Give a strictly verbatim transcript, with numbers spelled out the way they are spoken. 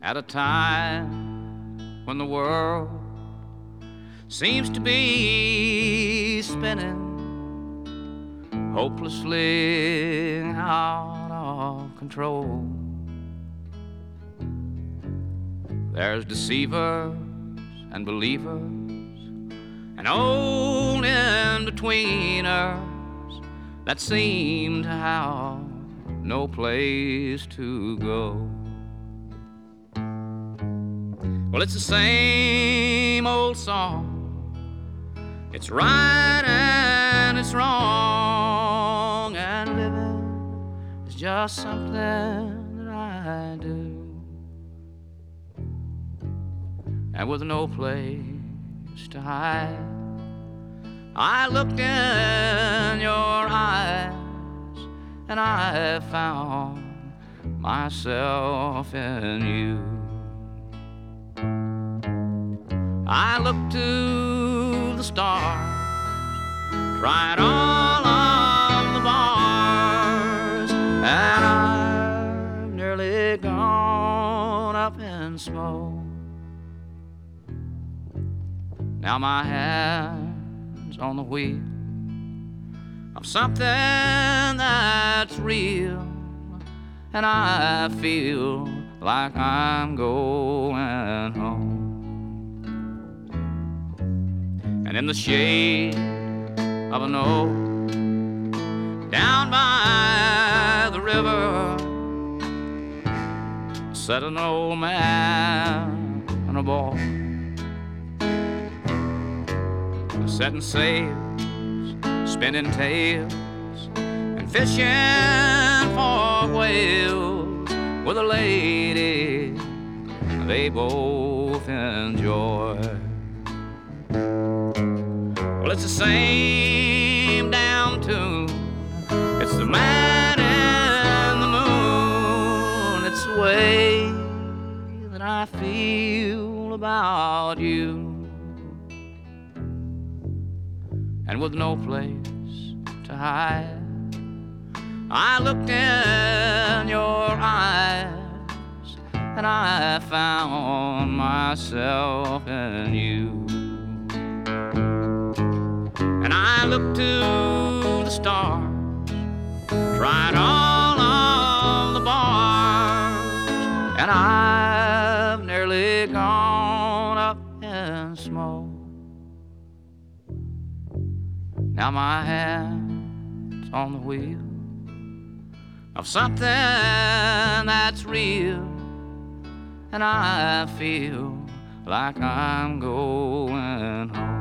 at a time when the world seems to be spinning hopelessly out of control. There's deceivers and believers and old in-betweeners that seem to have no place to go. Well, it's the same old song. It's right and it's wrong, and living is just something that I do. And with no place to hide, I looked in your eyes and I found myself in you. I looked to the stars, tried all of the bars, and I've nearly gone up in smoke. Now my hand's on the wheel of something that's real, and I feel like I'm going home. And in the shade of an oak down by the river sat an old man and a boy, setting sails, spinning tales, and fishing for whales with a lady they both enjoy. Well, it's the same damn tune. It's the man in the moon. It's the way that I feel about you. And with no place to hide, I looked in your eyes and I found myself in you. And I looked to the stars, tried all of the bars, and I've nearly gone up in smoke. Now my hand's on the wheel of something that's real, and I feel like I'm going home.